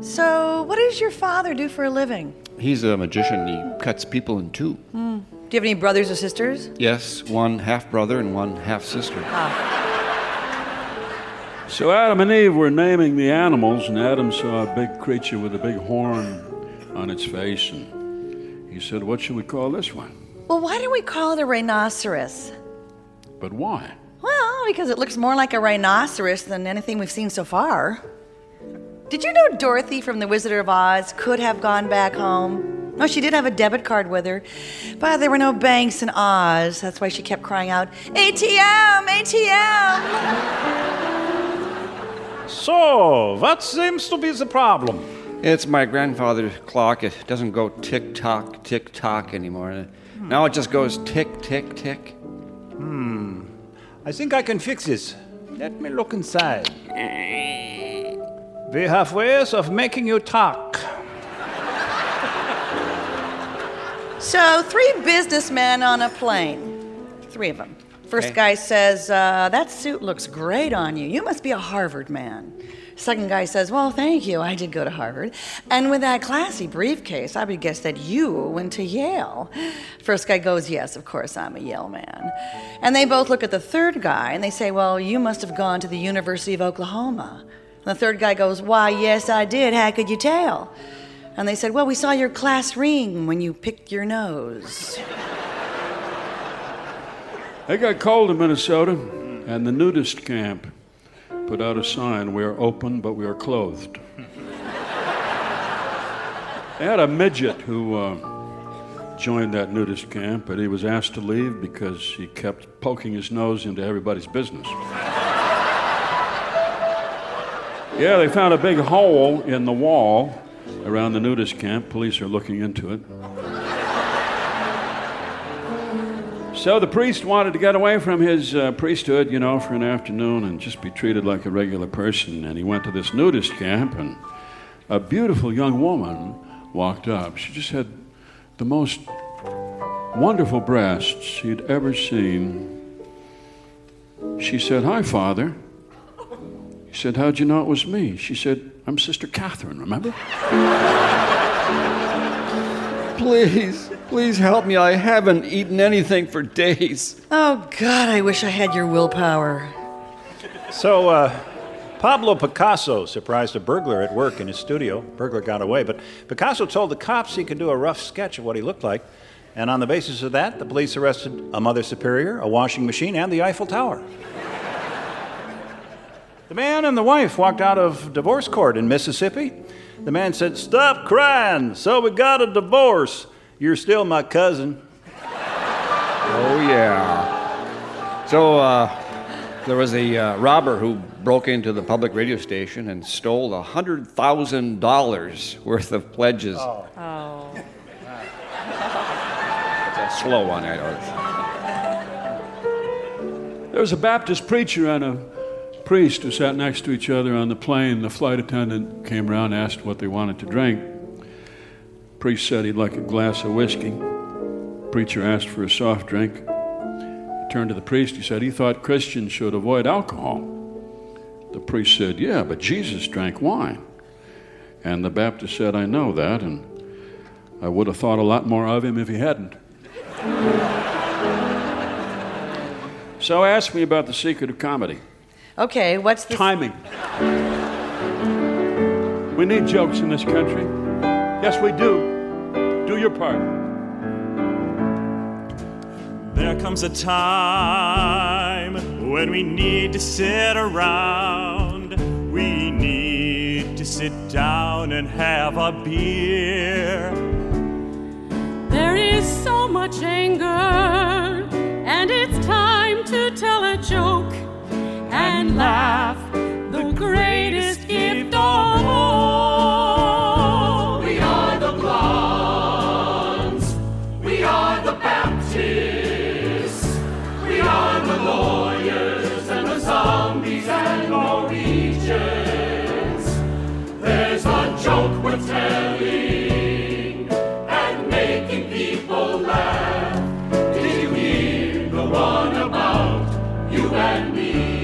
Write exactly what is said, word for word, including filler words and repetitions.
So, what does your father do for a living? He's a magician. He cuts people in two. Mm. Do you have any brothers or sisters? Yes, one half-brother and one half-sister. Ah. So Adam and Eve were naming the animals, and Adam saw a big creature with a big horn on its face, and he said, what should we call this one? Well, why don't we call it a rhinoceros? But why? Well, because it looks more like a rhinoceros than anything we've seen so far. Did you know Dorothy from The Wizard of Oz could have gone back home? No, she did have a debit card with her, but there were no banks in Oz. That's why she kept crying out, A T M, A T M! So, what seems to be the problem? It's my grandfather's clock. It doesn't go tick-tock, tick-tock anymore. Hmm. Now it just goes tick, tick, tick. Hmm. I think I can fix this. Let me look inside. We have ways of making you talk. So, three businessmen on a plane. Three of them. First okay. guy says, uh, that suit looks great on you. You must be a Harvard man. Second guy says, well, thank you. I did go to Harvard. And with that classy briefcase, I would guess that you went to Yale. First guy goes, yes, of course, I'm a Yale man. And they both look at the third guy, and they say, well, you must have gone to the University of Oklahoma. And the third guy goes, why, yes, I did. How could you tell? And they said, well, we saw your class ring when you picked your nose. It got cold in Minnesota, and the nudist camp put out a sign, we are open, but we are clothed. They had a midget who uh, joined that nudist camp, but he was asked to leave because he kept poking his nose into everybody's business. Yeah, they found a big hole in the wall around the nudist camp. Police are looking into it. So the priest wanted to get away from his uh, priesthood, you know, for an afternoon and just be treated like a regular person. And he went to this nudist camp, and a beautiful young woman walked up. She just had the most wonderful breasts he'd ever seen. She said, hi, Father. He said, how'd you know it was me? She said, I'm Sister Catherine, remember? Please, please help me. I haven't eaten anything for days. Oh, God, I wish I had your willpower. So, uh, Pablo Picasso surprised a burglar at work in his studio. Burglar got away, but Picasso told the cops he could do a rough sketch of what he looked like. And on the basis of that, the police arrested a Mother Superior, a washing machine, and the Eiffel Tower. The man and the wife walked out of divorce court in Mississippi. The man said, stop crying, so we got a divorce. You're still my cousin. Oh, yeah. So, uh, there was a uh, robber who broke into the public radio station and stole one hundred thousand dollars worth of pledges. Oh. Oh. That's a slow one, I know. There was a Baptist preacher and a priest who sat next to each other on the plane. The flight attendant came around and asked what they wanted to drink. Priest said he'd like a glass of whiskey. Preacher asked for a soft drink. He turned to the priest. He said he thought Christians should avoid alcohol. The priest said, yeah, but Jesus drank wine. And the Baptist said, I know that, and I would have thought a lot more of him if he hadn't. So ask me about the secret of comedy. Okay, what's the... Timing. We need jokes in this country. Yes, we do. Do your part. There comes a time when we need to sit around. We need to sit down and have a beer. There is so much anger, and it's time to tell a joke and laugh, the greatest gift of all. We are the Blondes, we are the Baptists, we are the lawyers and the zombies and Norwegians. There's a joke we're telling and making people laugh. Did you hear the one about you and me?